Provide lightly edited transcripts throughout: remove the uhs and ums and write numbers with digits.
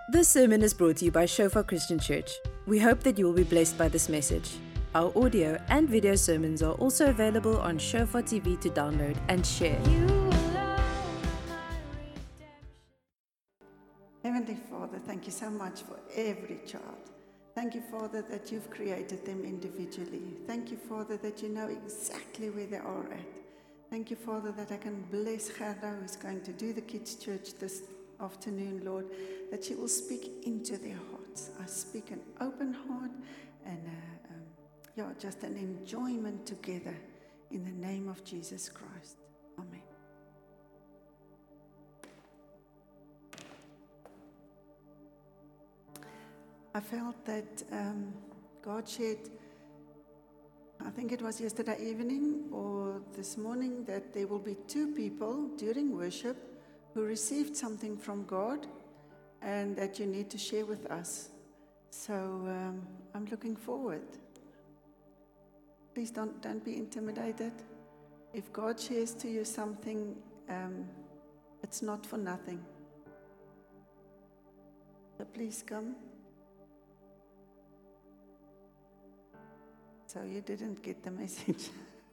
This sermon is brought to you by Shofar Christian Church. We hope that you will be blessed by this message. Our audio and video sermons are also available on Shofar TV to download and share. Heavenly Father, thank you so much for every child. Thank you, Father, that you've created them individually. Thank you, Father, that you know exactly where they are at. Thank you, Father, that I can bless Gerda, who's going to do the kids' church this afternoon, Lord, that she will speak into their hearts. I speak an open heart and just an enjoyment together in the name of Jesus Christ. Amen. I felt that God shared, I think it was yesterday evening or this morning, that there will be two people during worship who received something from God and that you need to share with us. So I'm looking forward. Please don't be intimidated. If God shares to you something, it's not for nothing. So please come. So you didn't get the message.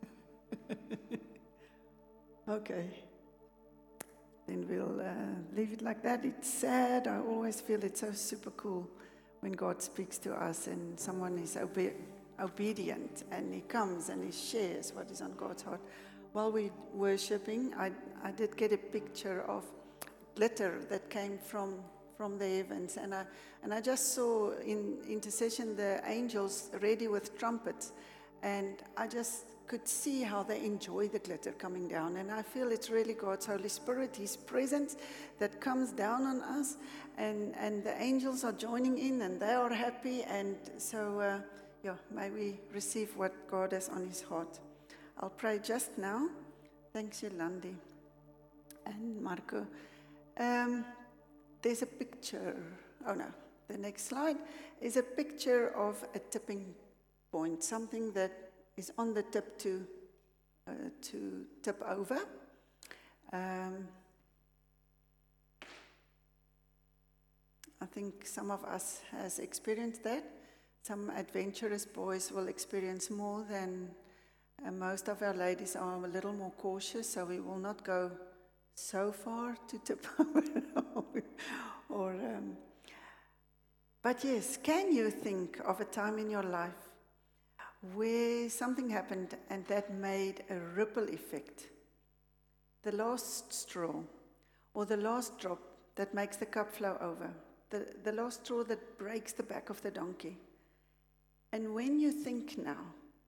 Okay. Then we'll leave it like that. It's sad. I always feel it's so super cool when God speaks to us and someone is obedient and he comes and he shares what is on God's heart. While we're worshiping, I did get a picture of glitter that came from the heavens, and I just saw in intercession the angels ready with trumpets, and I just could see how they enjoy the glitter coming down, and I feel it's really God's Holy Spirit, His presence that comes down on us, and the angels are joining in and they are happy, and so may we receive what God has on His heart. I'll pray just now. Thanks, Yolandi and Marco. There's a picture, the next slide is a picture of a tipping point, something that is on the tip to tip over. I think some of us has experienced that. Some adventurous boys will experience more than most of our ladies are a little more cautious, so we will not go so far to tip over. But yes, can you think of a time in your life where something happened and that made a ripple effect? The last straw, or the last drop that makes the cup flow over, the last straw that breaks the back of the donkey. And when you think now,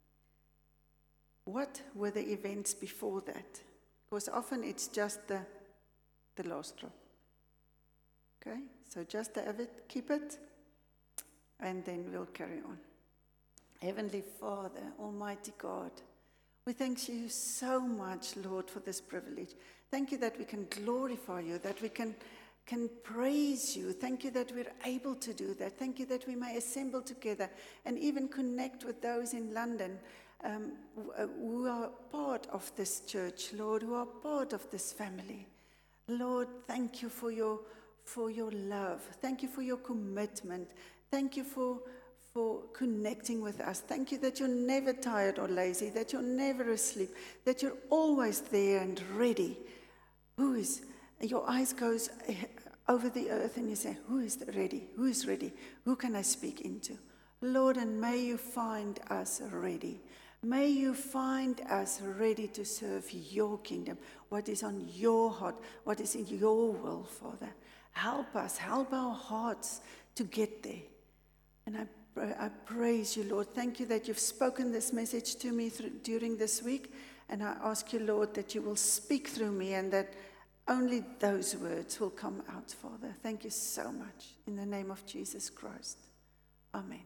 what were the events before that? Because often it's just the last drop. Okay, so just have it, keep it, and then we'll carry on. Heavenly Father, Almighty God, we thank you so much, Lord, for this privilege. Thank you that we can glorify you, that we can praise you. Thank you that we're able to do that. Thank you that we may assemble together and even connect with those in London who are part of this church, Lord, who are part of this family. Lord, thank you for your love. Thank you for your commitment. Thank you for connecting with us. Thank you that you're never tired or lazy, that you're never asleep, that you're always there and ready. Your eyes goes over the earth and you say, who is ready? Who is ready? Who can I speak into? Lord, and may you find us ready. May you find us ready to serve your kingdom, what is on your heart, what is in your will, Father. Help us, help our hearts to get there. And I praise you, Lord. Thank you that you've spoken this message to me during this week. And I ask you, Lord, that you will speak through me and that only those words will come out, Father. Thank you so much. In the name of Jesus Christ. Amen.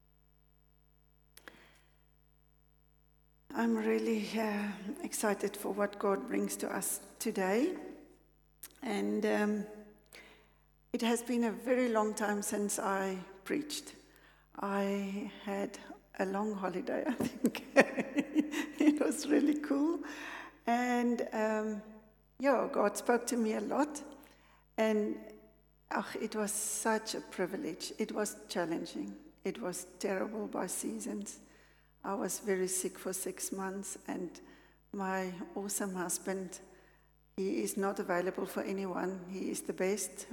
I'm really excited for what God brings to us today. And it has been a very long time since I preached. I had a long holiday, I think. It was really cool. And God spoke to me a lot. And it was such a privilege. It was challenging. It was terrible by seasons. I was very sick for 6 months, and my awesome husband, he is not available for anyone. He is the best.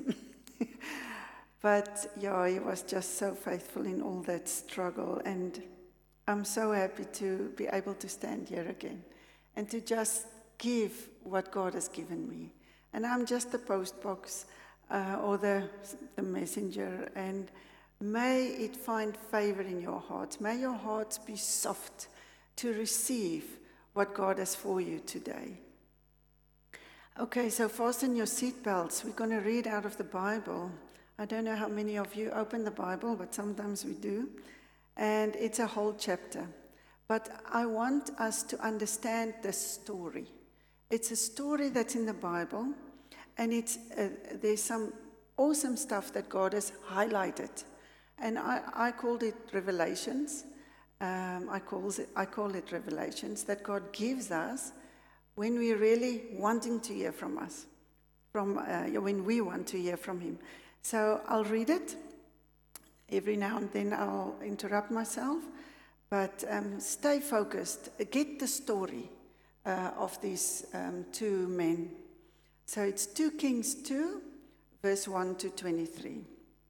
But yeah, he was just so faithful in all that struggle, and I'm so happy to be able to stand here again and to just give what God has given me. And I'm just the postbox or the messenger, and may it find favor in your hearts. May your hearts be soft to receive what God has for you today. Okay, so fasten your seatbelts. We're going to read out of the Bible. I don't know how many of you open the Bible, but sometimes we do. And it's a whole chapter. But I want us to understand the story. It's a story that's in the Bible, and there's some awesome stuff that God has highlighted. And I called it revelations. I call it revelations that God gives us when we're really wanting to hear from us, when we want to hear from Him. So I'll read it. Every now and then I'll interrupt myself, but stay focused. Get the story of these two men. So it's 2 Kings 2, verse 1 to 23.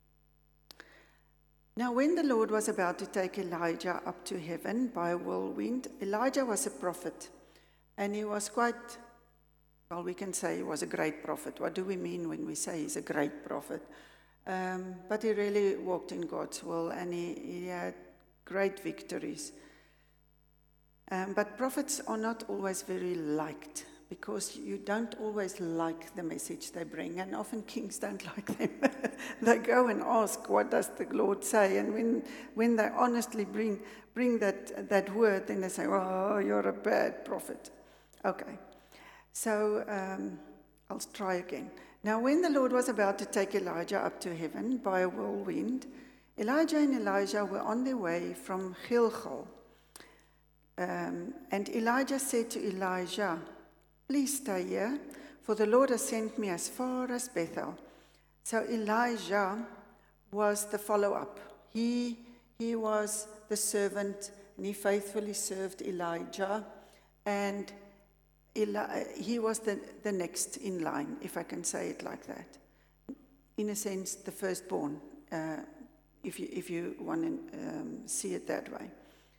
Now when the Lord was about to take Elijah up to heaven by a whirlwind, Elijah was a prophet, and he was quite, well, we can say he was a great prophet. What do we mean when we say he's a great prophet? But he really walked in God's will, and he had great victories. But prophets are not always very liked, because you don't always like the message they bring, and often kings don't like them. They go and ask, what does the Lord say? And when they honestly bring that word, then they say, oh, you're a bad prophet. Okay, so I'll try again. Now when the Lord was about to take Elijah up to heaven by a whirlwind, Elijah and Elisha were on their way from Gilgal. And Elijah said to Elisha, please stay here, for the Lord has sent me as far as Bethel. So Elijah was the follow-up. He was the servant, and he faithfully served Elijah, and he was the next in line, if I can say it like that. In a sense, the firstborn, if you want to see it that way.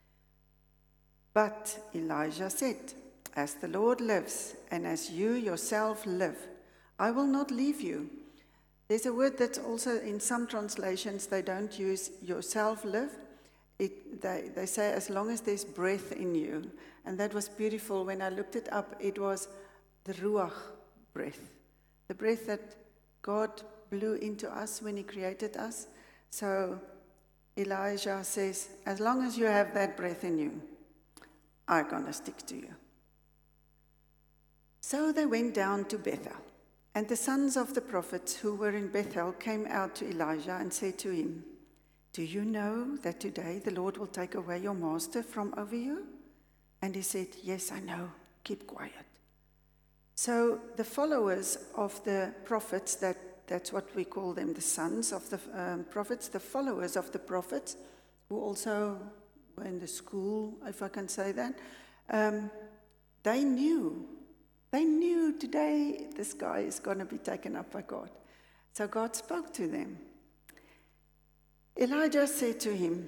But Elijah said, as the Lord lives, and as you yourself live, I will not leave you. There's a word that's also in some translations, they don't use yourself live. They say as long as there's breath in you. And that was beautiful. When I looked it up, it was the Ruach breath. The breath that God blew into us when He created us. So Elijah says, as long as you have that breath in you, I'm going to stick to you. So they went down to Bethel. And the sons of the prophets who were in Bethel came out to Elijah and said to him, do you know that today the Lord will take away your master from over you? And he said, yes, I know. Keep quiet. So the followers of the prophets, that's what we call them, the sons of the prophets, the followers of the prophets, who also were in the school, if I can say that, they knew today this guy is going to be taken up by God. So God spoke to them. Elijah said to him,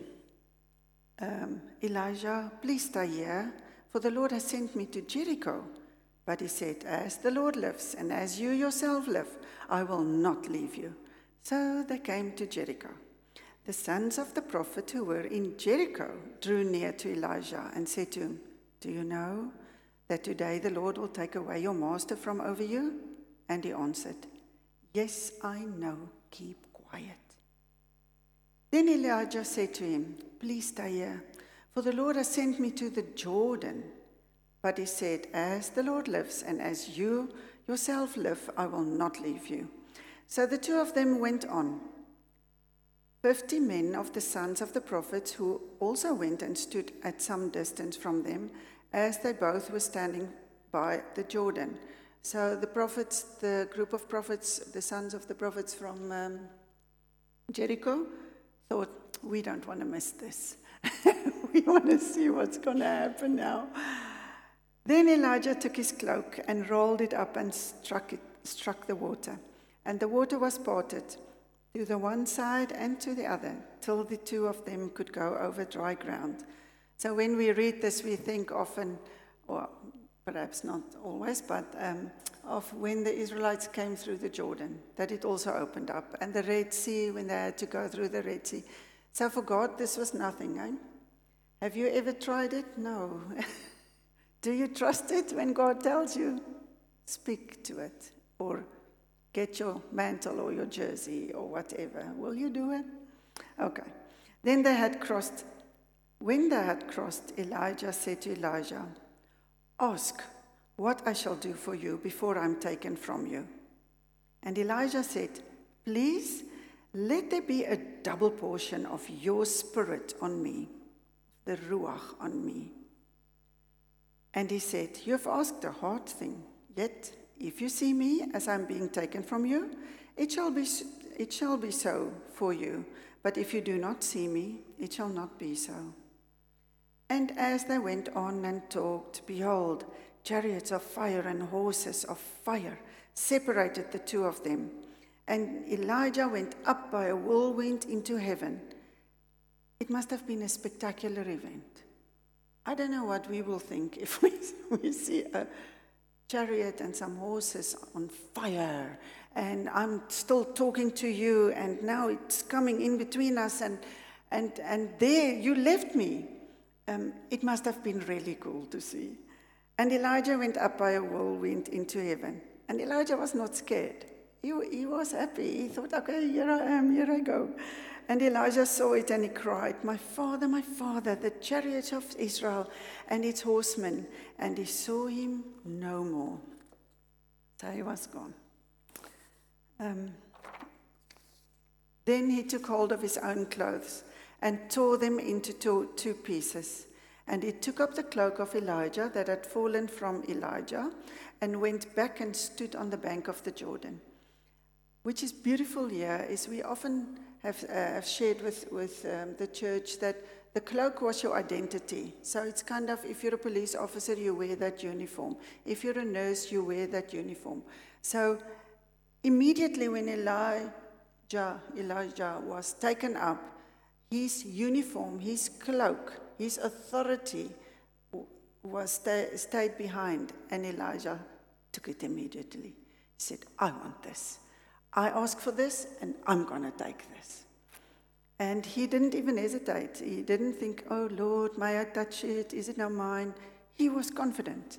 Elijah, please stay here, for the Lord has sent me to Jericho. But he said, as the Lord lives, and as you yourself live, I will not leave you. So they came to Jericho. The sons of the prophet who were in Jericho drew near to Elijah and said to him, do you know that today the Lord will take away your master from over you? And he answered, yes, I know, keep quiet. Then Elijah said to him, please stay here, for the Lord has sent me to the Jordan. But he said, as the Lord lives, and as you yourself live, I will not leave you. So the two of them went on. 50 men of the sons of the prophets who also went and stood at some distance from them, as they both were standing by the Jordan. So the prophets, the group of prophets, the sons of the prophets from Jericho, thought, we don't want to miss this. We want to see what's going to happen now. Then Elijah took his cloak and rolled it up and struck the water. And the water was parted to the one side and to the other, till the two of them could go over dry ground. So when we read this, we think often, or perhaps not always, but of when the Israelites came through the Jordan, that it also opened up. And the Red Sea, when they had to go through the Red Sea. So for God, this was nothing, eh? Have you ever tried it? No. Do you trust it when God tells you? Speak to it, or get your mantle or your jersey or whatever. Will you do it? Okay. Then they had crossed. When they had crossed, Elijah said to Elijah, ask what I shall do for you before I'm taken from you. And Elijah said, please, let there be a double portion of your spirit on me, the Ruach on me. And he said, you have asked a hard thing, yet if you see me as I'm being taken from you, it shall be so for you. But if you do not see me, it shall not be so. And as they went on and talked, behold, chariots of fire and horses of fire separated the two of them. And Elijah went up by a whirlwind into heaven. It must have been a spectacular event. I don't know what we will think if we see a chariot and some horses on fire, and I'm still talking to you, and now it's coming in between us, and there you left me. It must have been really cool to see. And Elijah went up by a whirlwind into heaven. And Elijah was not scared. He was happy. He thought, okay, here I am, here I go. And Elijah saw it and he cried, my father, the chariot of Israel and its horsemen. And he saw him no more. So he was gone. Then he took hold of his own clothes and tore them into two pieces. And he took up the cloak of Elijah that had fallen from Elijah and went back and stood on the bank of the Jordan. Which is beautiful here is we often have shared with the church that the cloak was your identity. So it's kind of, if you're a police officer, you wear that uniform. If you're a nurse, you wear that uniform. So immediately when Elijah was taken up, his uniform, his cloak, his authority was stayed behind, and Elijah took it immediately. He said, I want this. I asked for this, and I'm going to take this. And he didn't even hesitate. He didn't think, oh, Lord, may I touch it? Is it now mine? He was confident.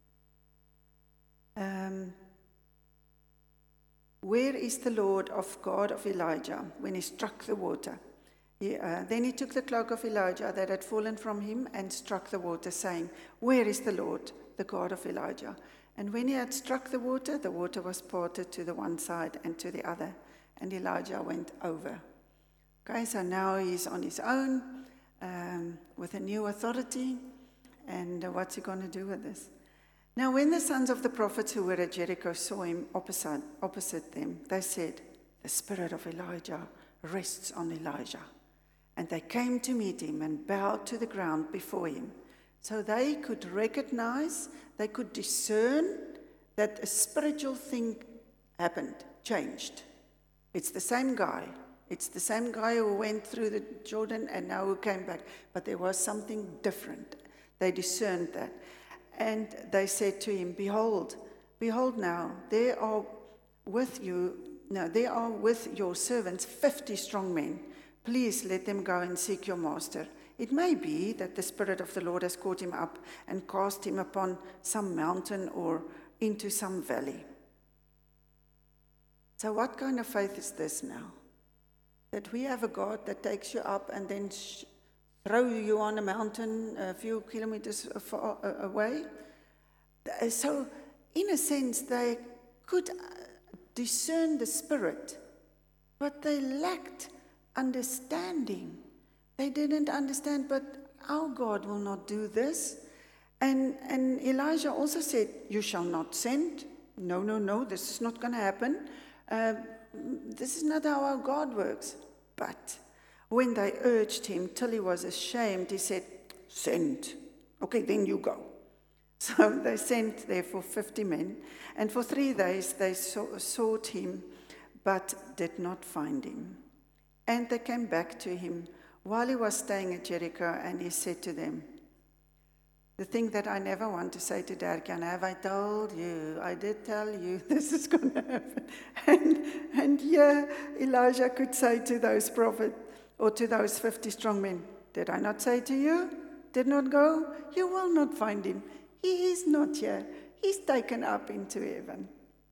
Where is the Lord of God of Elijah when he struck the water? Then he took the cloak of Elijah that had fallen from him and struck the water, saying, where is the Lord, the God of Elijah? And when he had struck the water was parted to the one side and to the other, and Elijah went over. Okay, so now he's on his own with a new authority, and what's he going to do with this? Now when the sons of the prophets who were at Jericho saw him opposite them, they said, the spirit of Elijah rests on Elijah. And they came to meet him and bowed to the ground before him. So they could recognize, they could discern that a spiritual thing happened, changed. It's the same guy. It's the same guy who went through the Jordan and now who came back. But there was something different. They discerned that. And they said to him, behold now, there are with your servants 50 strong men. Please let them go and seek your master. It may be that the Spirit of the Lord has caught him up and cast him upon some mountain or into some valley. So what kind of faith is this now? That we have a God that takes you up and then throw you on a mountain a few kilometers far away? So in a sense, they could discern the Spirit, but they lacked understanding. They didn't understand, but our God will not do this. And Elijah also said, you shall not send no, this is not going to happen. This is not how our God works. But when they urged him till he was ashamed, he said, send. Okay, then you go. So they sent therefore 50 men, and for 3 days they sought him, but did not find him. And they came back to him while he was staying at Jericho, and he said to them, the thing that I never want to say to Derkan, have I told you? I did tell you this is going to happen. And yeah, Elijah could say to those prophets, or to those 50 strong men, did I not say to you? Did not go? You will not find him. He is not here. He's taken up into heaven.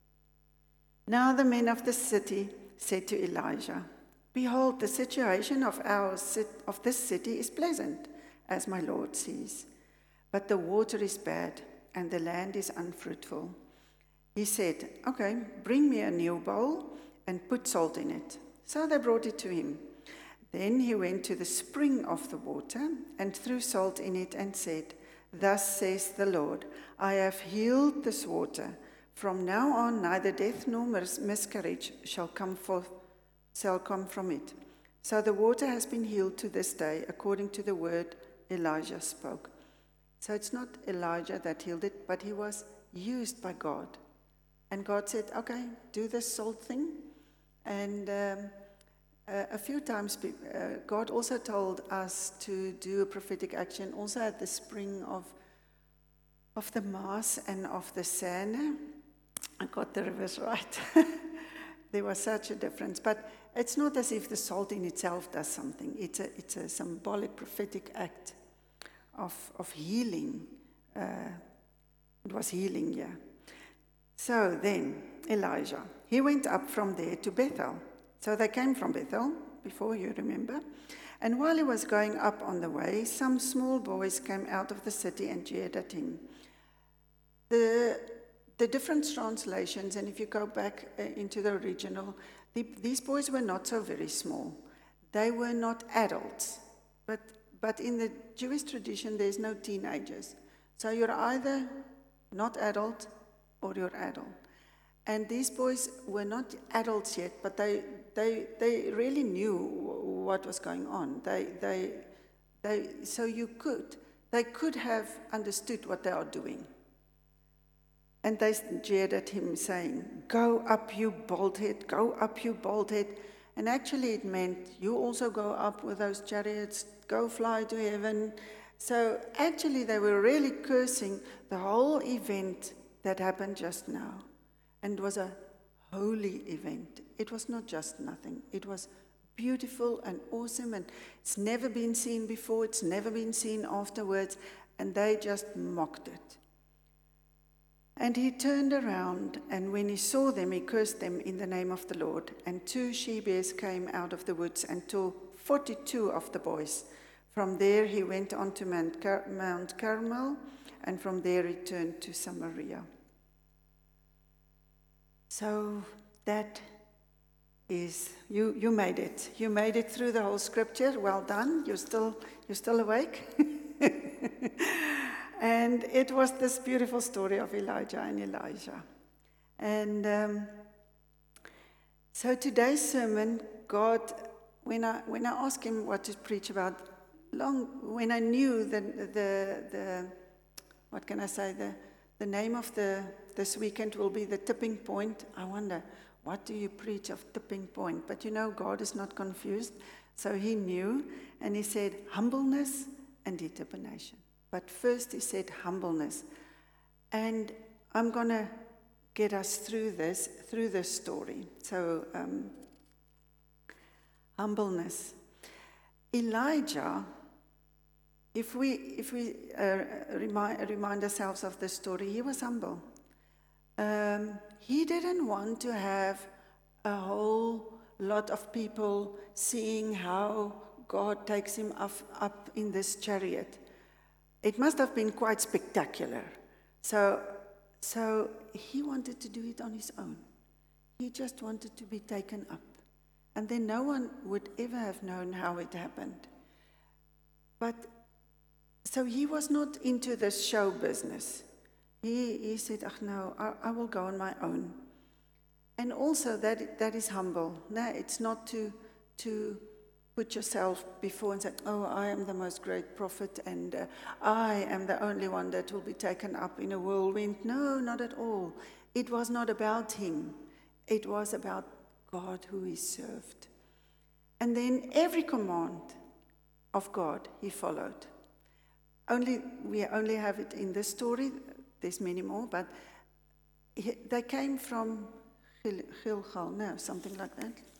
Now the men of the city said to Elijah, behold, the situation of this city is pleasant, as my Lord sees. But the water is bad, and the land is unfruitful. He said, okay, bring me a new bowl and put salt in it. So they brought it to him. Then he went to the spring of the water and threw salt in it and said, thus says the Lord, I have healed this water. From now on, neither death nor miscarriage shall come from it. So the water has been healed to this day, according to the word Elijah spoke. So it's not Elijah that healed it, but he was used by God. And God said, okay, do this salt thing. And a few times, God also told us to do a prophetic action, also at the spring of the Maas and of the Seine. I got the rivers right. There was such a difference. But it's not as if the salt in itself does something. It's a symbolic prophetic act of healing. It was healing, yeah. So then, Elijah, he went up from there to Bethel. So they came from Bethel, before you remember. And while he was going up on the way, some small boys came out of the city and jeered at him. The different translations, and if you go back into the original, these boys were not so very small. They were not adults. But in the Jewish tradition, there's no teenagers. So you're either not adult or you're adult. And these boys were not adults yet, but they really knew what was going on. They could have understood what they are doing. And they jeered at him, saying, go up, you bald-head, go up, you bald-head. And actually it meant, you also go up with those chariots, go fly to heaven. So actually they were really cursing the whole event that happened just now. And it was a holy event. It was not just nothing. It was beautiful and awesome, and it's never been seen before. It's never been seen afterwards. And they just mocked it. And he turned around, and when he saw them, he cursed them in the name of the Lord. And 2 she-bears came out of the woods and tore 42 of the boys. From there he went on to Mount Carmel, and from there he turned to Samaria. So that is, you made it. You made it through the whole scripture. Well done. You're still awake. And it was this beautiful story of Elijah and Elisha. And so today's sermon, God, when I asked him what to preach about, when I knew the what can I say, the name of this weekend will be the tipping point, I wonder, what do you preach of tipping point? But you know, God is not confused. So he knew, and he said humbleness and determination. But first he said humbleness. And I'm going to get us through this story. So humbleness. Elijah, if we remind ourselves of the story, he was humble. He didn't want to have a whole lot of people seeing how God takes him up in this chariot. It must have been quite spectacular. So he wanted to do it on his own. He just wanted to be taken up. And then no one would ever have known how it happened. But so he was not into this show business. He said, no, I will go on my own. And also that is humble. No, it's not to put yourself before and say, oh, I am the most great prophet and I am the only one that will be taken up in a whirlwind. No, not at all. It was not about him. It was about God who he served. And then every command of God he followed. We only have it in this story. There's many more, but they came from Gilgal, no, something like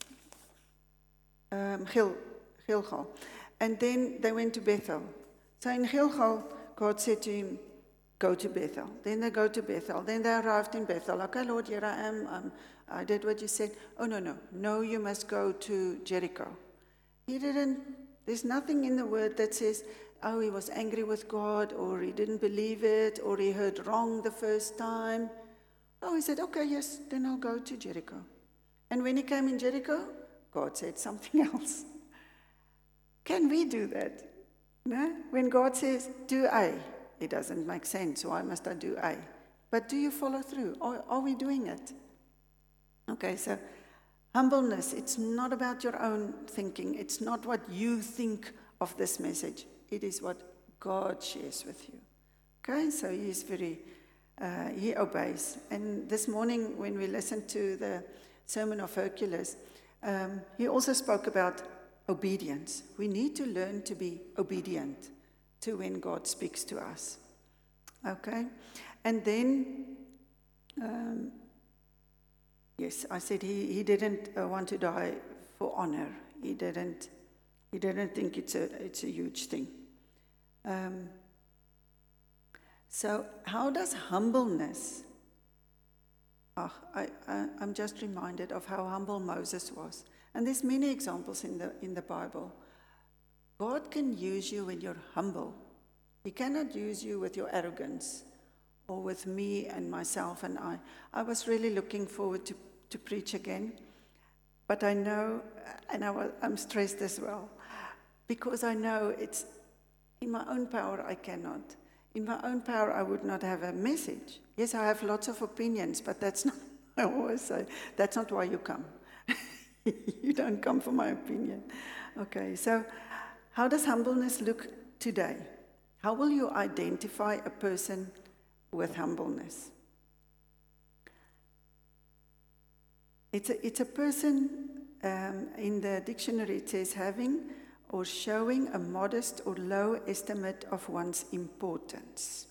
that. Gilgal. And then they went to Bethel. So in Gilgal, God said to him, go to Bethel. Then they go to Bethel. Then they arrived in Bethel. Okay, Lord, here I am. I did what you said. Oh, no. No, you must go to Jericho. There's nothing in the word that says, oh, he was angry with God, or he didn't believe it, or he heard wrong the first time. Oh, he said, okay, yes, then I'll go to Jericho. And when he came in Jericho, God said something else. Can we do that? No? When God says, do A, it doesn't make sense. Why must I do A? But do you follow through? Are we doing it? Okay, so humbleness, it's not about your own thinking. It's not what you think of this message. It is what God shares with you. Okay, so he's he obeys. And this morning when we listened to the sermon of Hercules, he also spoke about obedience. We need to learn to be obedient to when God speaks to us. Okay? And then, yes, I said he didn't want to die for honor. He didn't think it's a huge thing. So how does humbleness... I'm just reminded of how humble Moses was. And there's many examples in the Bible. God can use you when you're humble. He cannot use you with your arrogance or with me and myself and I. I was really looking forward to preach again. But I know, and I'm stressed as well, because I know it's in my own power I cannot. In my own power I would not have a message. Yes, I have lots of opinions, but that's not, I always say, that's not why you come. You don't come for my opinion. Okay, so how does humbleness look today? How will you identify a person with humbleness? It's a person, in the dictionary it says having or showing a modest or low estimate of one's importance.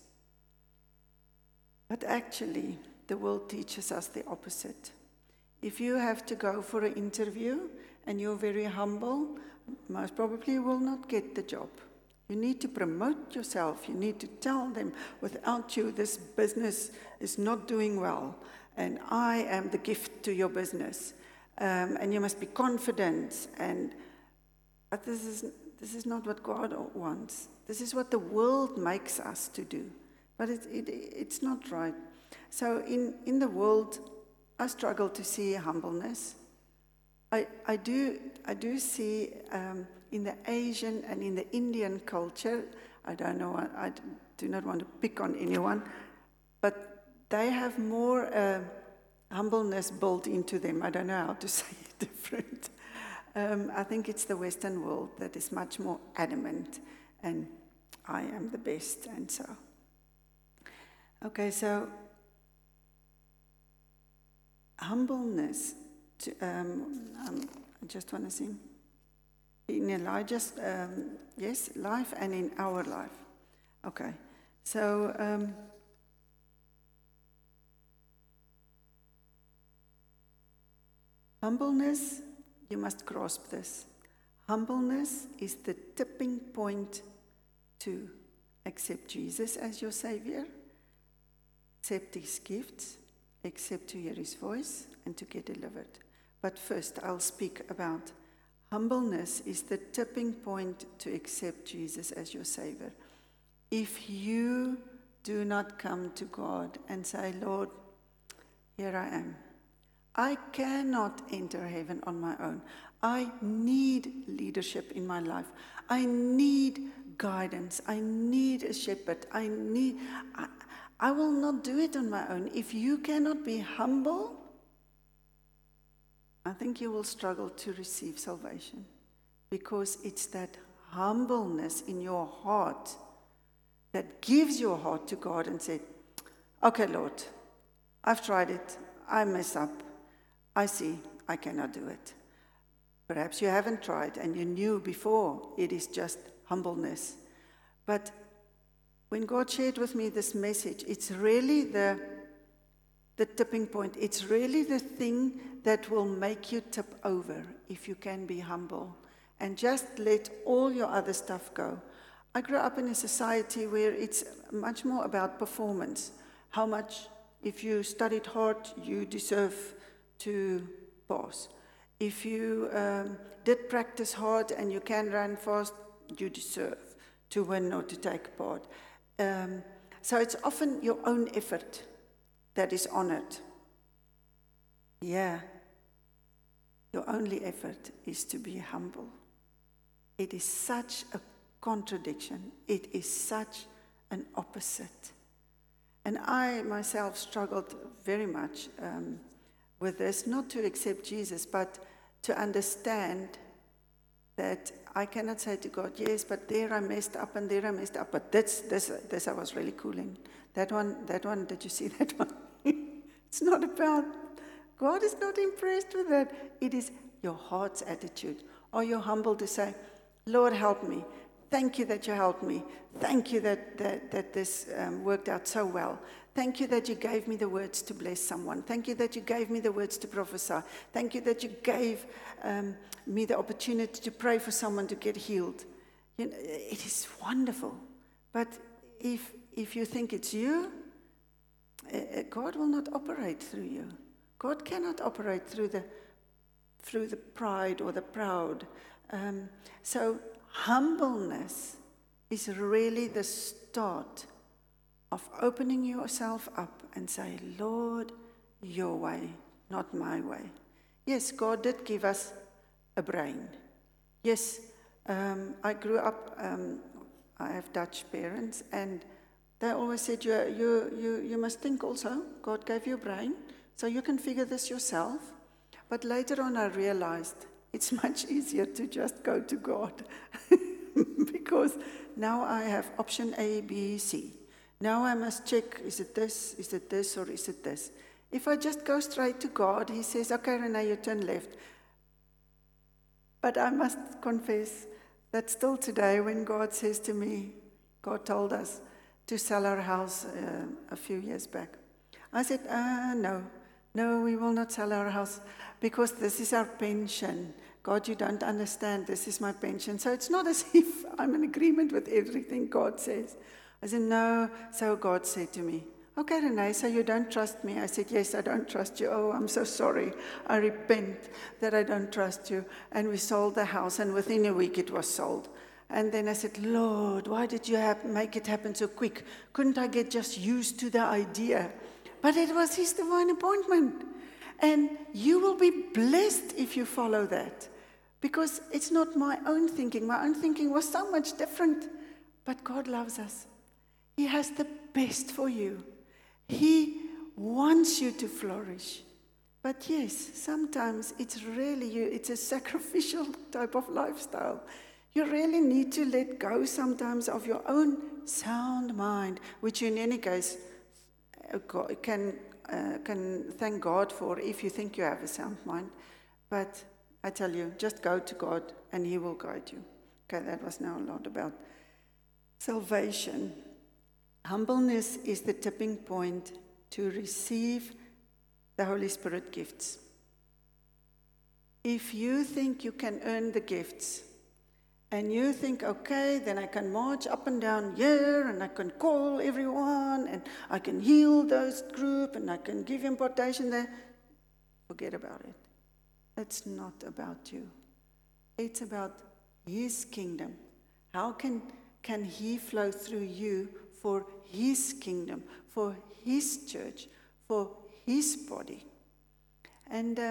But actually, the world teaches us the opposite. If you have to go for an interview and you're very humble, most probably you will not get the job. You need to promote yourself. You need to tell them, without you, this business is not doing well, and I am the gift to your business. And you must be confident. But this is not what God wants. This is what the world makes us to do. But it's not right. So in the world, I struggle to see humbleness. I do see in the Asian and in the Indian culture, I don't know, I do not want to pick on anyone, but they have more humbleness built into them. I don't know how to say it different. I think it's the Western world that is much more adamant, and I am the best, and so. Okay, so humbleness, I just want to sing. In Elijah's, life and in our life. Okay, so humbleness, you must grasp this. Humbleness is the tipping point to accept Jesus as your Savior, accept His gifts, accept to hear His voice, and to get delivered. But first, I'll speak about humbleness is the tipping point to accept Jesus as your Savior. If you do not come to God and say, Lord, here I am. I cannot enter heaven on my own. I need leadership in my life. I need guidance. I need a shepherd. I will not do it on my own. If you cannot be humble, I think you will struggle to receive salvation, because it's that humbleness in your heart that gives your heart to God and said, okay, Lord, I've tried it. I mess up. I see I cannot do it. Perhaps you haven't tried and you knew before it is just humbleness. But when God shared with me this message, it's really the tipping point. It's really the thing that will make you tip over if you can be humble and just let all your other stuff go. I grew up in a society where it's much more about performance. How much, if you studied hard, you deserve to pass. If you did practice hard and you can run fast, you deserve to win or to take part. So it's often your own effort that is honored. Yeah, your only effort is to be humble. It is such a contradiction. It is such an opposite. And I myself struggled very much with this, not to accept Jesus, but to understand that I cannot say to God, yes, but there I messed up and there I messed up, but this I was really cool in. That one, did you see that one? It's not about, God is not impressed with that. It is your heart's attitude. Are you humble to say, Lord, help me. Thank you that you helped me. Thank you that this worked out so well. Thank you that you gave me the words to bless someone. Thank you that you gave me the words to prophesy. Thank you that you gave me the opportunity to pray for someone to get healed. You know, it is wonderful. But if you think it's you, God will not operate through you. God cannot operate through the pride or the proud. So humbleness is really the start of opening yourself up and say, Lord, your way, not my way. Yes, God did give us a brain. Yes, I grew up, I have Dutch parents, and they always said, you must think also. God gave you a brain, so you can figure this yourself. But later on I realized it's much easier to just go to God because now I have option A, B, C. Now I must check, is it this, or is it this? If I just go straight to God, he says, okay, Renee, you turn left. But I must confess that still today when God says to me, God told us to sell our house a few years back. I said, no, we will not sell our house because this is our pension. God, you don't understand, this is my pension. So it's not as if I'm in agreement with everything God says. I said, no. So God said to me, okay, Renee, so you don't trust me? I said, yes, I don't trust you. Oh, I'm so sorry. I repent that I don't trust you. And we sold the house, and within a week it was sold. And then I said, Lord, why did you make it happen so quick? Couldn't I get just used to the idea? But it was his divine appointment. And you will be blessed if you follow that. Because it's not my own thinking. My own thinking was so much different. But God loves us. He has the best for you. He wants you to flourish. But yes, sometimes it's really it's a sacrificial type of lifestyle. You really need to let go sometimes of your own sound mind, which in any case can thank God for if you think you have a sound mind. But I tell you, just go to God and he will guide you. Okay, that was now a lot about salvation. Humbleness is the tipping point to receive the Holy Spirit gifts. If you think you can earn the gifts, and you think, okay, then I can march up and down here, and I can call everyone, and I can heal those group, and I can give impartation there, forget about it. It's not about you. It's about his kingdom. How can he flow through you for his kingdom, for his church, for his body? And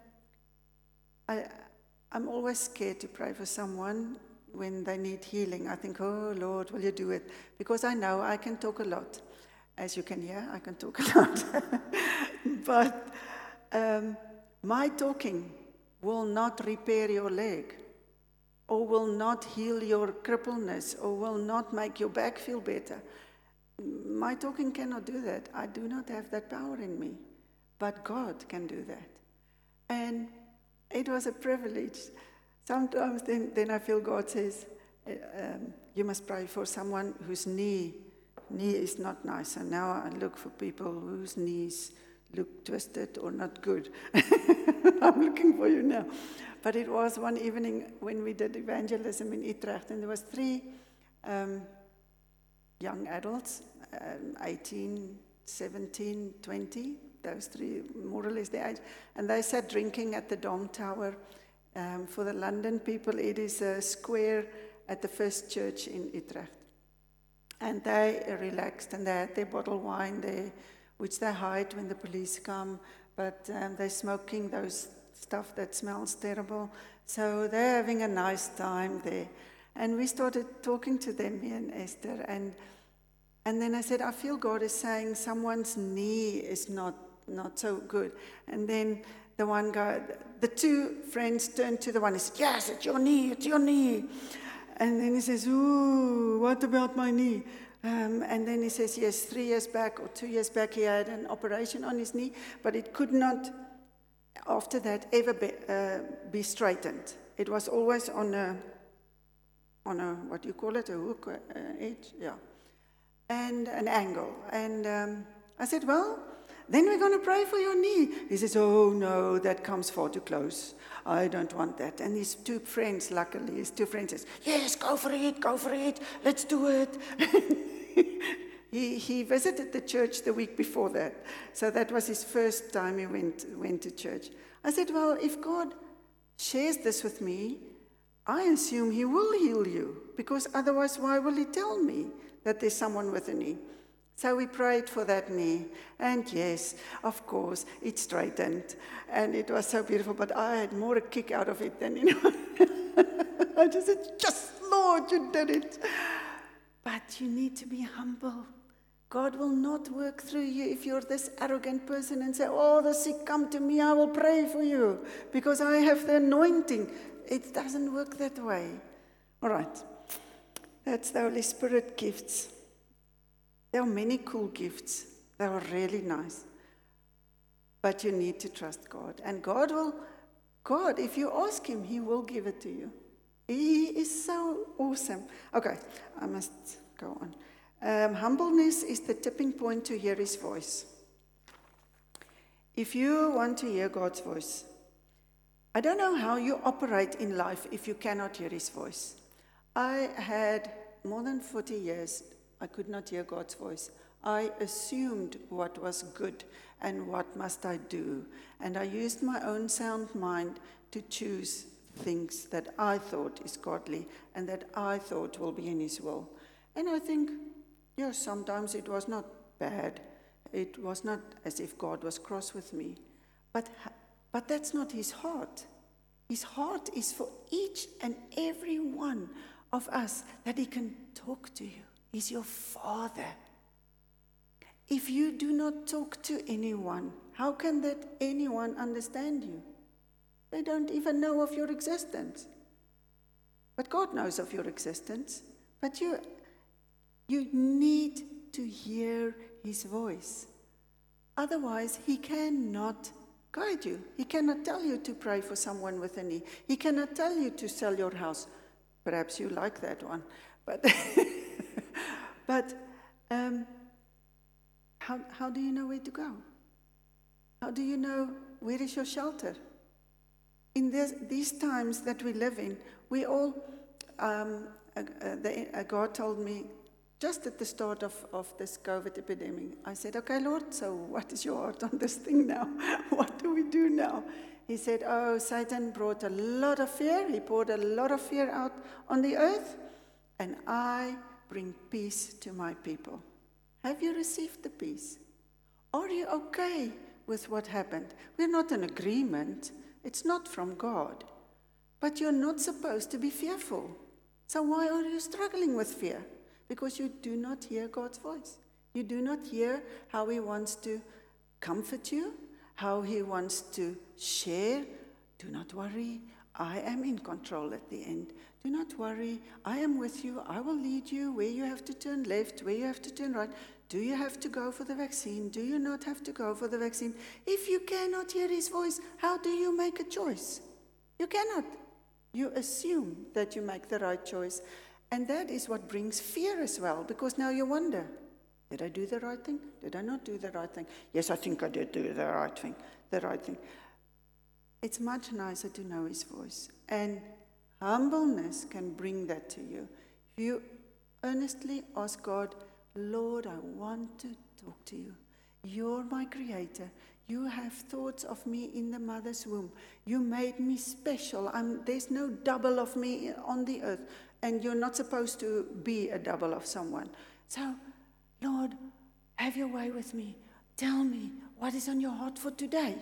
I'm always scared to pray for someone when they need healing. I think, oh, Lord, will you do it? Because I know I can talk a lot. As you can hear, I can talk a lot. But my talking will not repair your leg, or will not heal your crippleness, or will not make your back feel better. My talking cannot do that. I do not have that power in me. But God can do that. And it was a privilege. Sometimes then I feel God says, you must pray for someone whose knee is not nice. And now I look for people whose knees look twisted or not good. I'm looking for you now. But it was one evening when we did evangelism in Utrecht, and there was 3 young adults, 18, 17, 20, those 3, more or less their age, and they sat drinking at the Dom Tower. For the London people, it is a square at the First Church in Utrecht. And they relaxed, and they had their bottle of wine there, which they hide when the police come, but they're smoking those stuff that smells terrible. So they're having a nice time there. And we started talking to them, me and Esther, and then I said, I feel God is saying someone's knee is not so good. And then the one guy, the 2 friends turned to the one and said, yes, it's your knee, it's your knee. And then he says, ooh, what about my knee? And then he says, yes, 3 years back or 2 years back, he had an operation on his knee, but it could not, after that, ever be straightened. It was always on a, what do you call it, a hook, edge, yeah, and an angle. And I said, well, then we're going to pray for your knee. He says, oh, no, that comes far too close. I don't want that. And his 2 friends, luckily, his 2 friends says, yes, go for it, let's do it. He visited the church the week before that. So that was his first time he went to church. I said, well, if God shares this with me, I assume he will heal you, because otherwise why will he tell me that there's someone with a knee? So we prayed for that knee, and yes, of course, it straightened, and it was so beautiful, but I had more a kick out of it than anyone. I just said, yes, Lord, you did it. But you need to be humble. God will not work through you if you're this arrogant person and say, oh, the sick, come to me, I will pray for you, because I have the anointing. It doesn't work that way. All right, that's the Holy Spirit gifts. There are many cool gifts. They are really nice. But you need to trust God. And God, if you ask him, he will give it to you. He is so awesome. Okay, I must go on. Humbleness is the tipping point to hear his voice. If you want to hear God's voice, I don't know how you operate in life if you cannot hear his voice. I had more than 40 years I could not hear God's voice. I assumed what was good and what must I do. And I used my own sound mind to choose things that I thought is godly and that I thought will be in his will. And I think, yes, sometimes it was not bad. It was not as if God was cross with me. But that's not his heart. His heart is for each and every one of us, that he can talk to you. He's your Father. If you do not talk to anyone, how can that anyone understand you? They don't even know of your existence. But God knows of your existence. But you need to hear his voice. Otherwise, he cannot guide you. He cannot tell you to pray for someone with a knee. He cannot tell you to sell your house. Perhaps you like that one. But how do you know where to go? How do you know where is your shelter? In these times that we live in, we all, God told me, just at the start of this COVID epidemic, I said, okay, Lord, so what is your heart on this thing now? What do we do now? He said, oh, Satan brought a lot of fear. He poured a lot of fear out on the earth, and I bring peace to my people. Have you received the peace? Are you okay with what happened? We're not in agreement. It's not from God. But you're not supposed to be fearful. So why are you struggling with fear? Because you do not hear God's voice. You do not hear how he wants to comfort you, how he wants to share. Do not worry, I am in control at the end. Do not worry, I am with you. I will lead you where you have to turn left, where you have to turn right. Do you have to go for the vaccine? Do you not have to go for the vaccine? If you cannot hear his voice, how do you make a choice? You cannot. You assume that you make the right choice. And that is what brings fear as well, because now you wonder, did I do the right thing? Did I not do the right thing? Yes, I think I did do the right thing. It's much nicer to know his voice. And humbleness can bring that to you. If you earnestly ask God, Lord, I want to talk to you. You're my creator. You have thoughts of me in the mother's womb. You made me special. There's no double of me on the earth. And you're not supposed to be a double of someone. So, Lord, have your way with me. Tell me what is on your heart for today.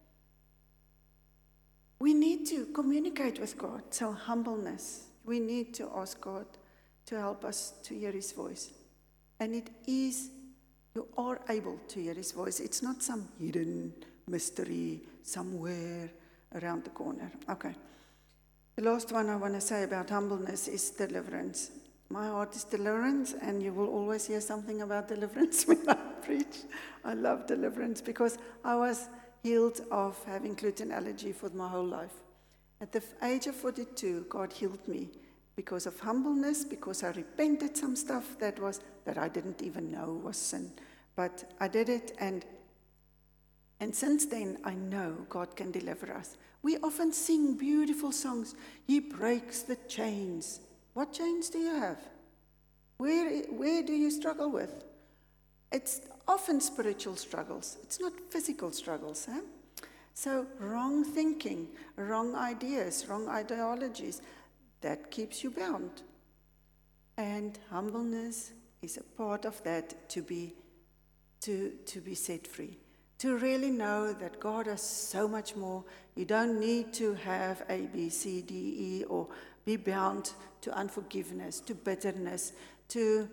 We need to communicate with God. So humbleness. We need to ask God to help us to hear his voice. And it is, you are able to hear his voice. It's not some hidden mystery somewhere around the corner. Okay. The last one I want to say about humbleness is deliverance. My heart is deliverance, and you will always hear something about deliverance when I preach. I love deliverance because I was healed of having gluten allergy for my whole life. At the age of 42, God healed me because of humbleness, because I repented some stuff that I didn't even know was sin. But I did it, and since then, I know God can deliver us. We often sing beautiful songs. He breaks the chains. What chains do you have? Where do you struggle with? It's often spiritual struggles. It's not physical struggles. So wrong thinking, wrong ideas, wrong ideologies, that keeps you bound. And humbleness is a part of that to be set free. To really know that God has so much more. You don't need to have A, B, C, D, E, or be bound to unforgiveness, to bitterness, to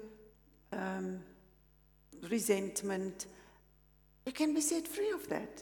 resentment. You can be set free of that.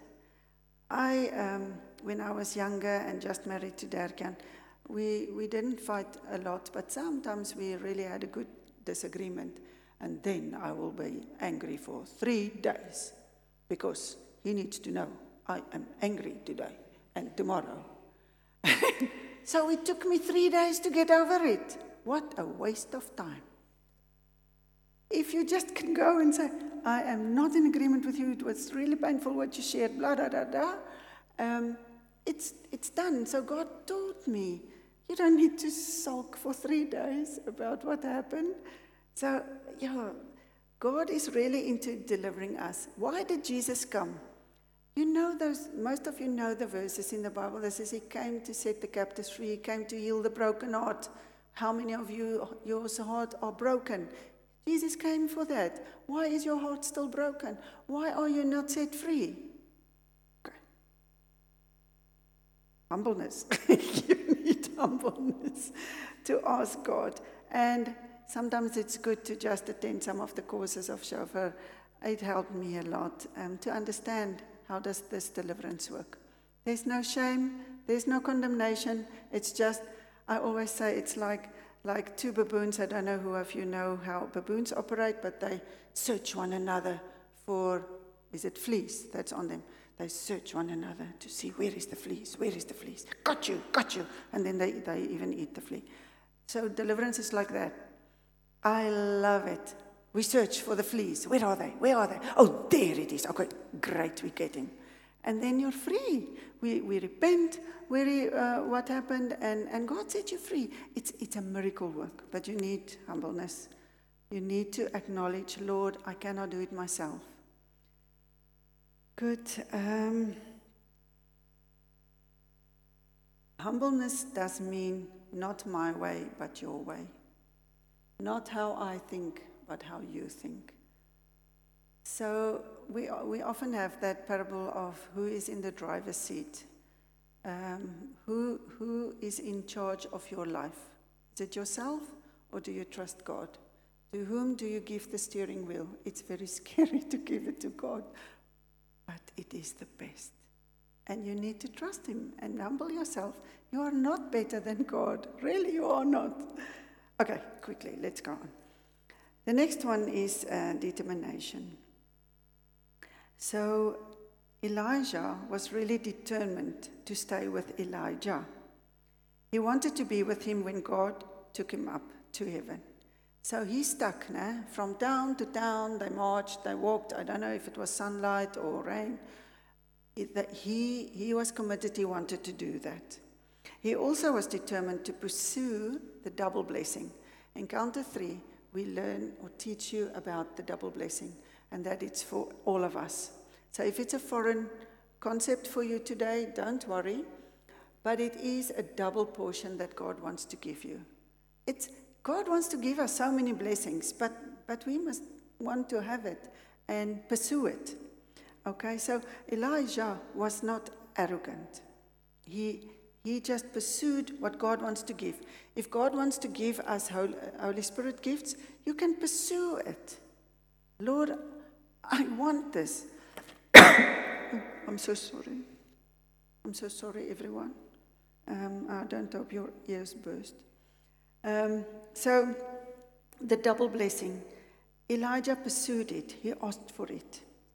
When I was younger and just married to Derkan, we didn't fight a lot, but sometimes we really had a good disagreement. And then I will be angry for 3 days. Because he needs to know I am angry today and tomorrow. So it took me 3 days to get over it. What a waste of time. If you just can go and say, I am not in agreement with you, it was really painful what you shared, blah, blah, blah, blah. It's done. So God taught me, you don't need to sulk for 3 days about what happened. So, God is really into delivering us. Why did Jesus come? You know most of you know the verses in the Bible that says he came to set the captives free, he came to heal the broken heart. How many of you, your heart are broken? Jesus came for that. Why is your heart still broken? Why are you not set free? Okay. Humbleness. You need humbleness to ask God. And sometimes it's good to just attend some of the courses of Shofar. It helped me a lot to understand how does this deliverance work. There's no shame, there's no condemnation. It's just, I always say it's like 2 baboons. I don't know who of you know how baboons operate, but they search one another for, is it fleas that's on them? They search one another to see where is the fleas, where is the fleas? Got you. And then they even eat the flea. So deliverance is like that. I love it. We search for the fleas. Where are they? Oh, there it is. Okay, great, we're getting. And then you're free. We repent, what happened, and God set you free. It's a miracle work, but you need humbleness. You need to acknowledge, Lord, I cannot do it myself. Good. Humbleness does mean not my way, but your way. Not how I think, but how you think. So we often have that parable of who is in the driver's seat. Who is in charge of your life? Is it yourself, or do you trust God To whom do you give the steering wheel? It's very scary to give it to God, but it is the best. And you need to trust him and humble yourself. You are not better than God. Really, you are not. Okay, quickly, let's go on. The next one is determination. So Elijah was really determined to stay with Elijah. He wanted to be with him when God took him up to heaven. So he stuck, from town to town. They marched, they walked. I don't know if it was sunlight or rain. He was committed, he wanted to do that. He also was determined to pursue the double blessing. In Encounter 3, we learn or teach you about the double blessing, and that it's for all of us. So if it's a foreign concept for you today, don't worry. But it is a double portion that God wants to give you. God wants to give us so many blessings, but we must want to have it and pursue it. Okay, so Elijah was not arrogant. He just pursued what God wants to give. If God wants to give us Holy Spirit gifts, you can pursue it. Lord, I want this. I'm so sorry. I'm so sorry, everyone. I don't hope your ears burst. So, the double blessing. Elijah pursued it. He asked for it.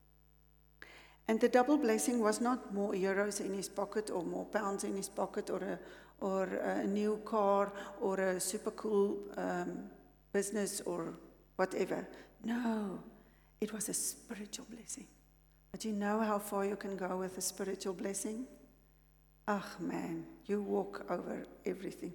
And the double blessing was not more euros in his pocket or more pounds in his pocket or a new car or a super cool business or whatever. No, it was a spiritual blessing. But you know how far you can go with a spiritual blessing? Ah, man, you walk over everything.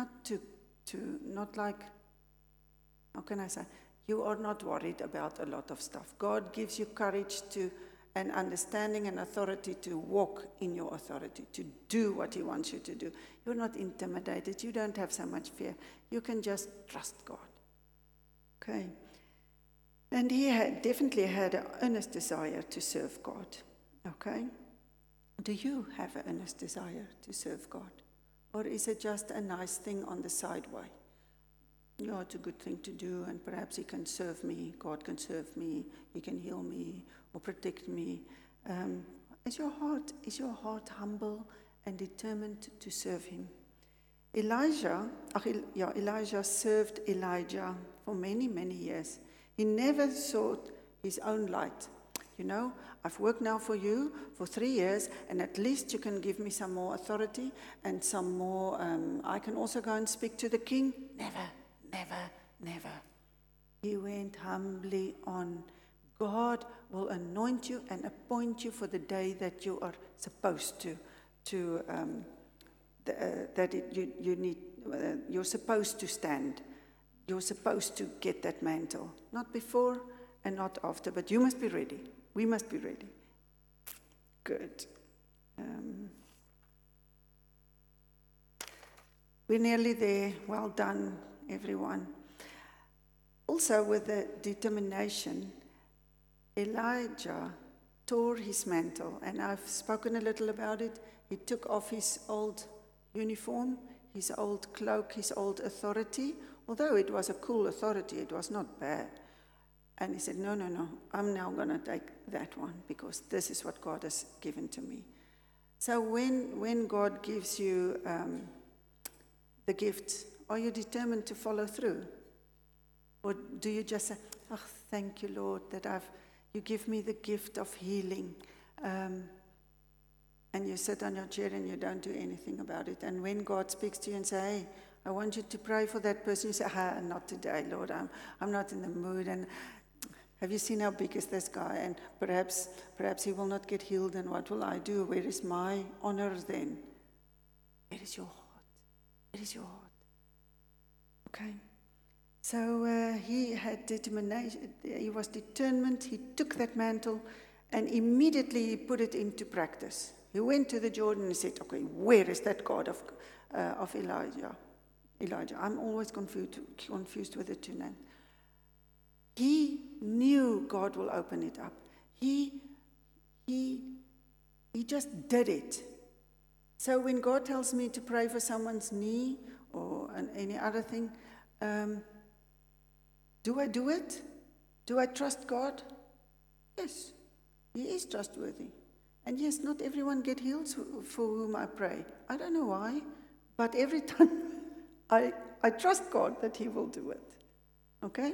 Not like, how can I say? You are not worried about a lot of stuff. God gives you courage and understanding and authority to walk in your authority, to do what he wants you to do. You're not intimidated. You don't have so much fear. You can just trust God. Okay. And he definitely had an earnest desire to serve God. Okay. Do you have an earnest desire to serve God? Or is it just a nice thing on the sideway? Yeah, it's a good thing to do, and perhaps he can serve me, God can serve me, he can heal me or protect me. Is your heart humble and determined to serve him? Elijah served Elijah for many, many years. He never sought his own light. You know, I've worked now for you for 3 years, and at least you can give me some more authority and some more, I can also go and speak to the king. Never, never, never. He went humbly on. God will anoint you and appoint you for the day that you are supposed you're supposed to stand. You're supposed to get that mantle. Not before and not after, but you must be ready. We must be ready. Good. We're nearly there. Well done, everyone. Also, with the determination, Elijah tore his mantle, and I've spoken a little about it. He took off his old uniform, his old cloak, his old authority. Although it was a cool authority, it was not bad. And he said, no, I'm now going to take that one because this is what God has given to me. So when God gives you the gift, are you determined to follow through? Or do you just say, oh, thank you, Lord, that you give me the gift of healing. And you sit on your chair and you don't do anything about it. And when God speaks to you and says, hey, I want you to pray for that person, you say, not today, Lord, I'm not in the mood. And have you seen how big is this guy? And perhaps he will not get healed, and what will I do? Where is my honor then? Where is your heart? Where is your heart? Okay. So he had determination. He was determined. He took that mantle, and immediately he put it into practice. He went to the Jordan and said, okay, where is that God of Elijah? I'm always confused with the two names. He knew God will open it up. He just did it. So when God tells me to pray for someone's knee or any other thing, Do I do it? Do I trust God? Yes, He is trustworthy. And yes, not everyone get healed for whom I pray. I don't know why, but every time I trust God that He will do it. Okay?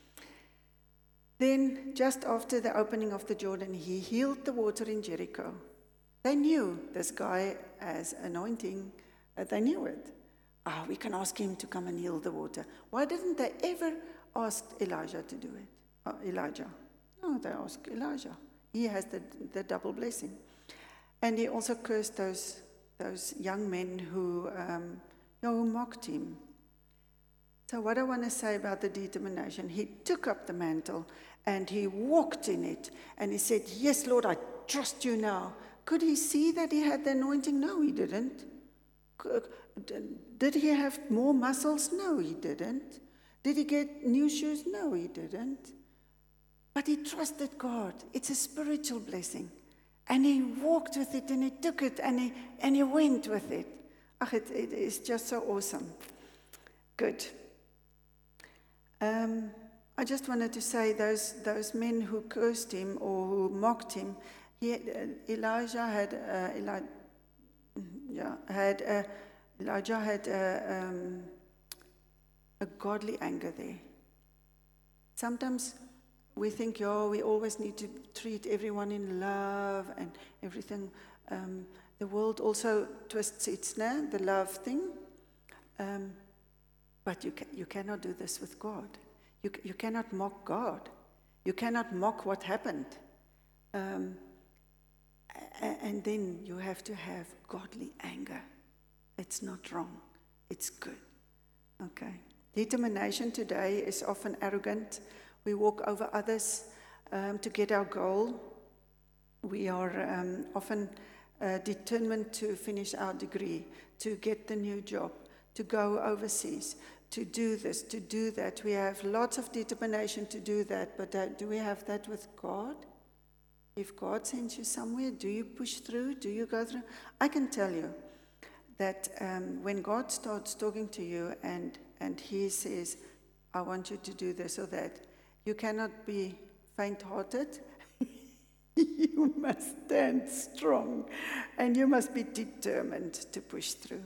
Then, just after the opening of the Jordan, He healed the water in Jericho. They knew this guy has anointing. They knew it. We can ask him to come and heal the water. Why didn't they ever ask Elijah to do it? Elijah. No, they asked Elijah. He has the double blessing. And he also cursed those young men who mocked him. So what I want to say about the determination, he took up the mantle and he walked in it. And he said, yes, Lord, I trust you now. Could he see that he had the anointing? No, he didn't. Did he have more muscles? No, he didn't. Did he get new shoes? No, he didn't. But he trusted God. It's a spiritual blessing. And he walked with it and he took it and he went with it. It is just so awesome. Good. I just wanted to say those men who cursed him or who mocked him, Elijah had a godly anger there. Sometimes we think, we always need to treat everyone in love and everything. The world also twists its the love thing. But you cannot do this with God. You cannot mock God. You cannot mock what happened. And then you have to have godly anger. It's not wrong. It's good. Okay. Determination today is often arrogant. We walk over others to get our goal. We are often determined to finish our degree, to get the new job, to go overseas, to do this, to do that. We have lots of determination to do that, but do we have that with God? If God sends you somewhere, do you push through? Do you go through? I can tell you that when God starts talking to you and He says, I want you to do this or that, you cannot be faint-hearted. You must stand strong and you must be determined to push through.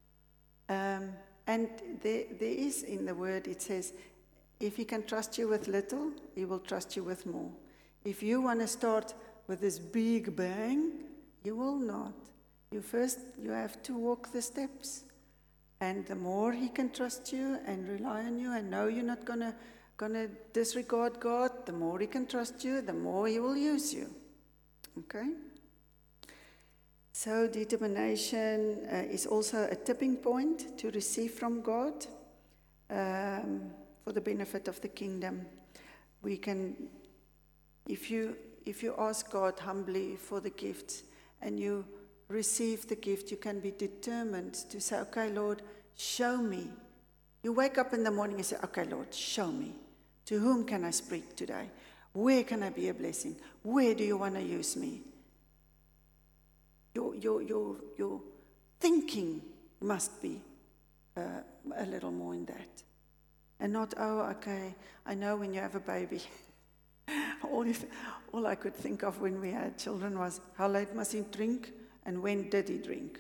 And there is in the word, it says, if He can trust you with little, He will trust you with more. If you want to start with this big bang, you will not. You have to walk the steps. And the more He can trust you and rely on you and know you're not going to disregard God, the more He can trust you, the more He will use you. Okay? So determination is also a tipping point to receive from God for the benefit of the kingdom. We can, if you ask God humbly for the gift and you receive the gift, you can be determined to say, okay, Lord, show me. You wake up in the morning and say, okay, Lord, show me. To whom can I speak today? Where can I be a blessing? Where do you want to use me? Your thinking must be a little more in that. And not, okay, I know when you have a baby. All I could think of when we had children was, how late must he drink and when did he drink?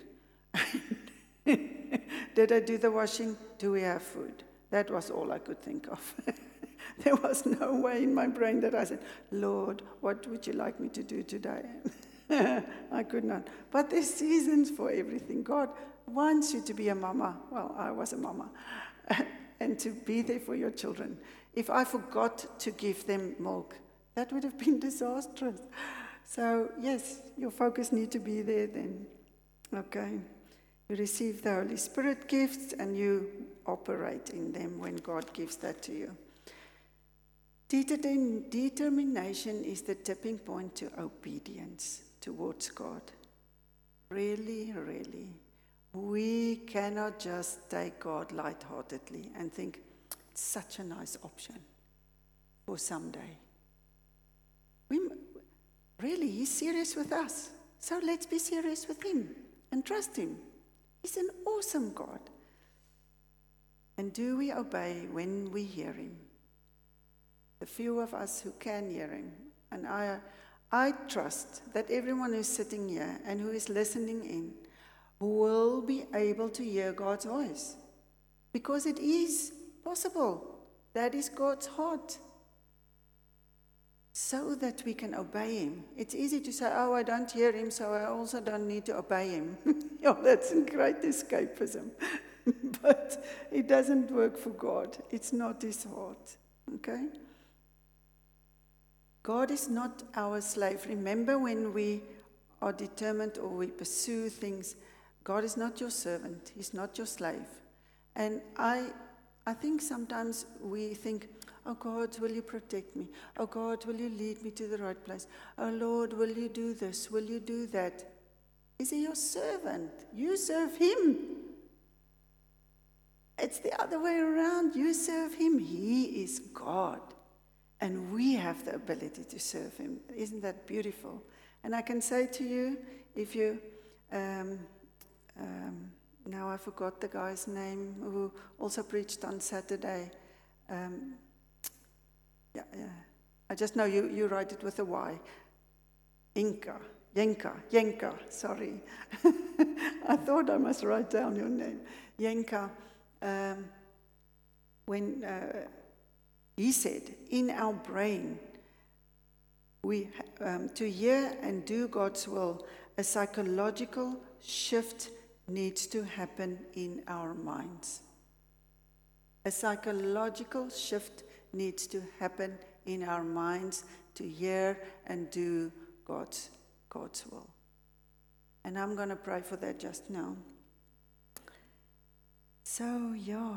Did I do the washing? Do we have food? That was all I could think of. There was no way in my brain that I said, Lord, what would you like me to do today? I could not. But there's seasons for everything. God wants you to be a mama. Well, I was a mama. And to be there for your children. If I forgot to give them milk, that would have been disastrous. So, yes, your focus needs to be there then. Okay. You receive the Holy Spirit gifts and you operate in them when God gives that to you. Determination is the tipping point to obedience towards God. Really, really. We cannot just take God lightheartedly and think, it's such a nice option for someday. Really, He's serious with us. So let's be serious with Him and trust Him. He's an awesome God. And do we obey when we hear Him? the few of us who can hear him. And I trust that everyone who's sitting here and who is listening in will be able to hear God's voice. Because it is possible. That is God's heart. So that we can obey him. It's easy to say, oh, I don't hear him, so I also don't need to obey him. Yeah, that's great escapism. But it doesn't work for God. It's not his heart. Okay? God is not our slave. Remember, when we are determined or we pursue things, God is not your servant. He's not your slave. And I think sometimes we think, oh God, will you protect me? Oh God, will you lead me to the right place? Oh Lord, will you do this? Will you do that? Is he your servant? You serve him. It's the other way around. You serve him. He is God. And we have the ability to serve him. Isn't that beautiful? And I can say to you, if you, now I forgot the guy's name who also preached on Saturday. I just know you write it with a Y. Yenka, sorry. I thought I must write down your name. Yenka, when he said, in our brain, we to hear and do God's will, a psychological shift needs to happen in our minds. A psychological shift needs to happen in our minds to hear and do God's will. And I'm going to pray for that just now. So, yeah,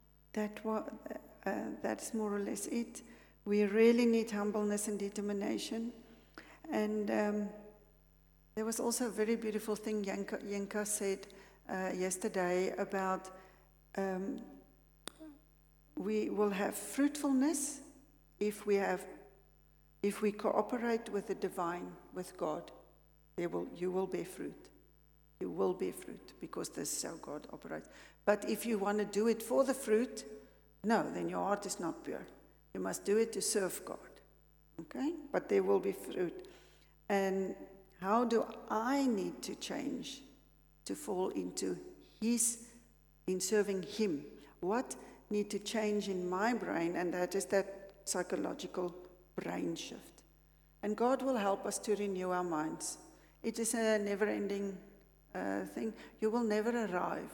that's more or less it. We really need humbleness and determination. And there was also a very beautiful thing Yenka said yesterday about we will have fruitfulness if we cooperate with the divine, with God. You will bear fruit. You will bear fruit because this is how God operates. But if you want to do it for the fruit, no, then your heart is not pure. You must do it to serve God. Okay? But there will be fruit. And how do I need to change to fall into in serving him? What need to change in my brain? And that is that psychological brain shift. And God will help us to renew our minds. It is a never-ending thing. You will never arrive.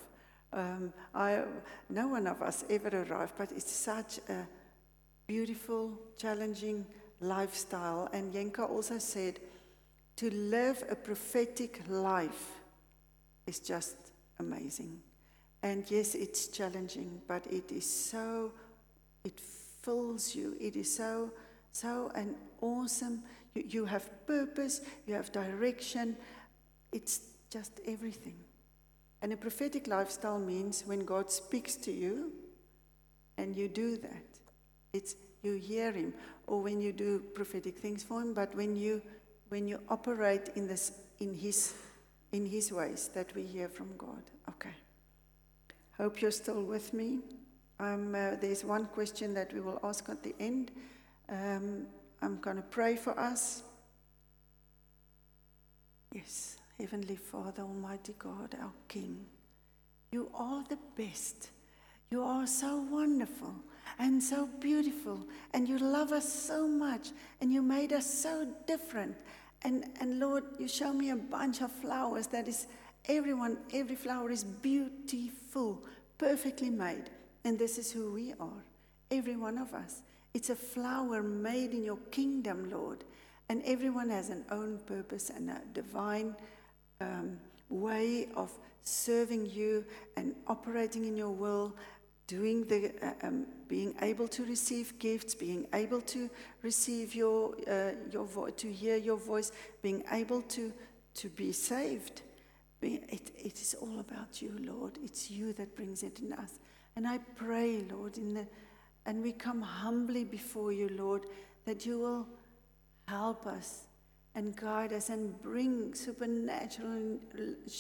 No one of us ever arrive, but it's such a beautiful, challenging lifestyle. And Yenka also said, to live a prophetic life is just amazing. And yes, it's challenging, but it fills you. It is so an awesome, you have purpose, you have direction. It's just everything. And a prophetic lifestyle means when God speaks to you and you do that, it's you hear him, or when you do prophetic things for him, but when you operate in his ways, that we hear from God. Okay. Hope you're still with me. There's one question that we will ask at the end. I'm going to pray for us. Yes, Heavenly Father, Almighty God, our King, you are the best. You are so wonderful and so beautiful, and you love us so much, and you made us so different. And Lord, you show me a bunch of flowers that is every flower is beautiful, perfectly made. And this is who we are, every one of us. It's a flower made in your kingdom, Lord. And everyone has an own purpose and a divine way of serving you and operating in your will, doing being able to receive gifts, being able to receive your voice, to hear your voice, being able to be saved. It is all about you, Lord. It's you that brings it in us. And I pray, Lord, and we come humbly before you, Lord, that you will help us and guide us and bring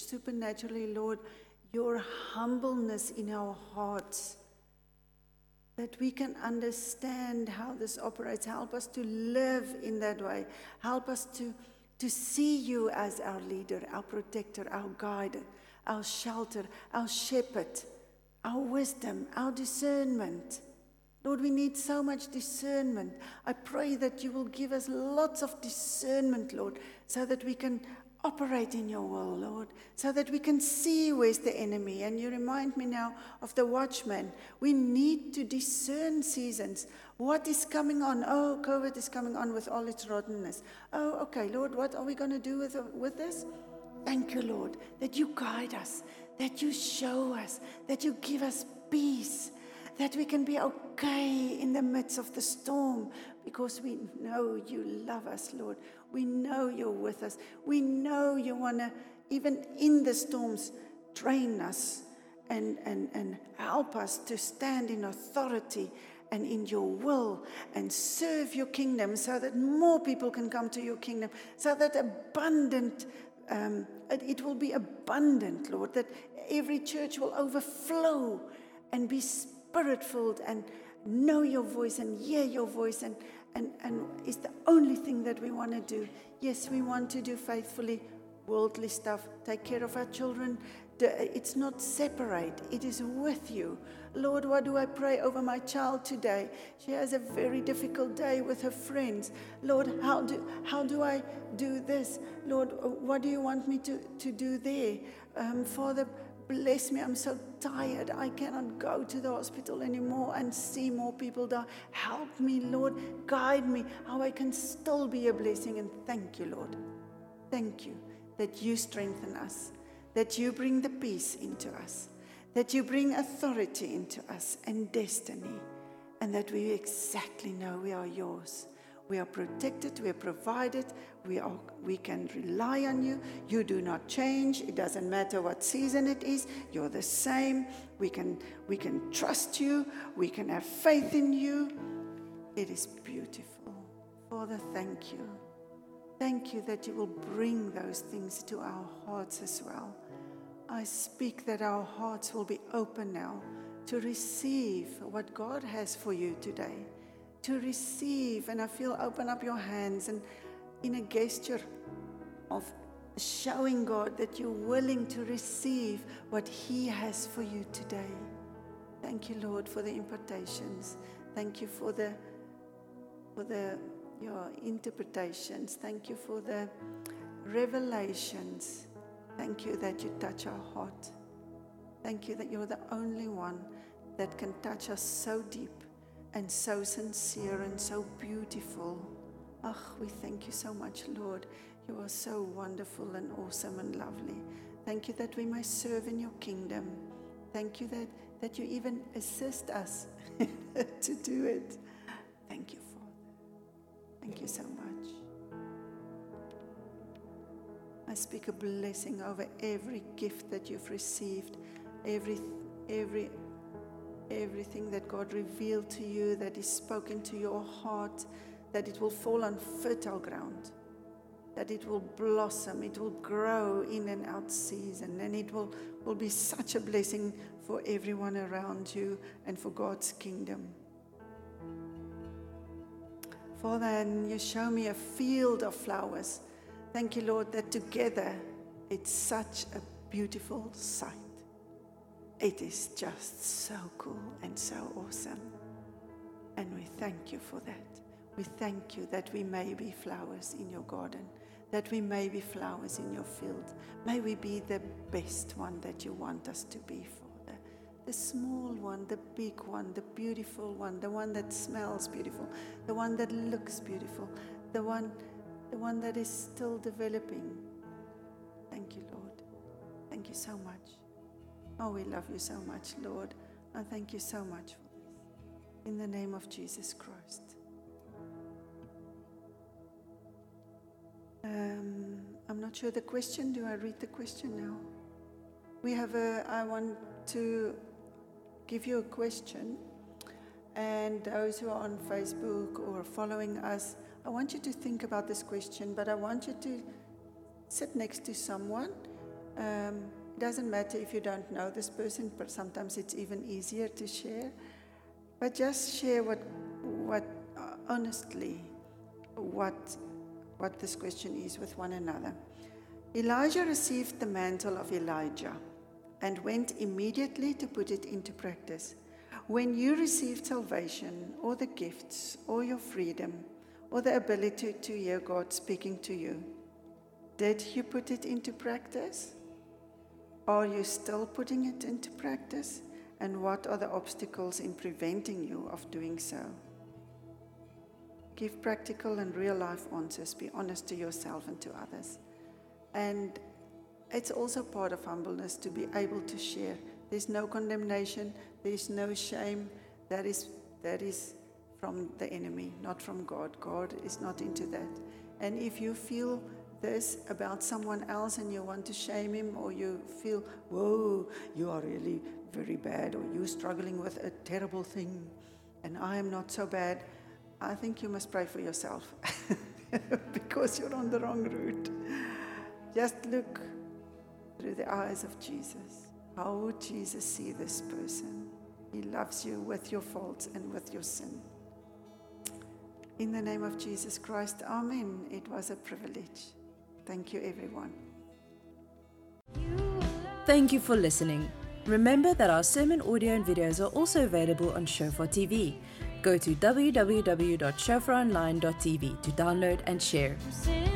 supernaturally, Lord, your humbleness in our hearts that we can understand how this operates. Help us to live in that way. Help us to see you as our leader, our protector, our guide, our shelter, our shepherd, our wisdom, our discernment. Lord, we need so much discernment. I pray that you will give us lots of discernment, Lord, so that we can operate in your will, Lord, so that we can see where's the enemy. And you remind me now of the watchman. We need to discern seasons. What is coming on? Oh, COVID is coming on with all its rottenness. Oh, okay, Lord, what are we going to do with this? Thank you, Lord, that you guide us, that you show us, that you give us peace, that we can be okay in the midst of the storm, because we know you love us, Lord. We know you're with us. We know you want to, even in the storms, train us and help us to stand in authority and in your will and serve your kingdom, so that more people can come to your kingdom, so that it will be abundant, Lord, that every church will overflow and be Spirit-filled and know your voice and hear your voice, and is the only thing that we want to do. Yes, we want to do faithfully worldly stuff, take care of our children. It's not separate, it is with you. Lord, what do I pray over my child today? She has a very difficult day with her friends. Lord, how do I do this? Lord, what do you want me to do there? Father, bless me, I'm so tired. I cannot go to the hospital anymore and see more people die. Help me, Lord. Guide me how I can still be a blessing. And thank you, Lord. Thank you that you strengthen us, that you bring the peace into us, that you bring authority into us and destiny, and that we exactly know we are yours. We are protected, we are provided, we can rely on you. You do not change. It doesn't matter what season it is. You're the same. We can trust you. We can have faith in you. It is beautiful. Father, thank you. Thank you that you will bring those things to our hearts as well. I speak that our hearts will be open now to receive what God has for you today. To receive, and I feel open up your hands and in a gesture of showing God that you're willing to receive what He has for you today. Thank you, Lord, for the impartations. Thank you for your interpretations. Thank you for the revelations. Thank you that you touch our heart. Thank you that you're the only one that can touch us so deep and so sincere and so beautiful. We thank you so much, Lord. You are so wonderful and awesome and lovely. Thank you that we may serve in your kingdom. Thank you that you even assist us to do it. Thank you, Father. Thank you so much. I speak a blessing over every gift that you've received, everything that God revealed to you, that is spoken to your heart, that it will fall on fertile ground, that it will blossom, it will grow in and out season, and it will be such a blessing for everyone around you and for God's kingdom. Father, and you show me a field of flowers. Thank you, Lord, that together it's such a beautiful sight. It is just so cool and so awesome. And we thank you for that. We thank you that we may be flowers in your garden, that we may be flowers in your field. May we be the best one that you want us to be, Father. The small one, the big one, the beautiful one, the one that smells beautiful, the one that looks beautiful, the one that is still developing. Thank you, Lord. Thank you so much. Oh, we love you so much, Lord. I thank you so much for this. In the name of Jesus Christ. I'm not sure the question. Do I read the question now? I want to give you a question. And those who are on Facebook or following us, I want you to think about this question, but I want you to sit next to someone. It doesn't matter if you don't know this person, but sometimes it's even easier to share. But just share honestly what this question is with one another. Elijah received the mantle of Elijah and went immediately to put it into practice. When you received salvation or the gifts or your freedom or the ability to hear God speaking to you, did you put it into practice? Are you still putting it into practice? And what are the obstacles in preventing you of doing so? Give practical and real life answers. Be honest to yourself and to others. And it's also part of humbleness to be able to share. There's no condemnation. There's no shame. That is from the enemy, not from God. God is not into that. And if you feel this about someone else and you want to shame him, or you feel, whoa, you are really very bad, or you're struggling with a terrible thing and I am not so bad, I think you must pray for yourself because you're on the wrong route. Just look through the eyes of Jesus. How would Jesus see this person? He loves you with your faults and with your sin. In the name of Jesus Christ, amen. It was a privilege. Thank you, everyone. Thank you for listening. Remember that our sermon audio and videos are also available on Shofar TV. Go to www.shofaronline.tv to download and share.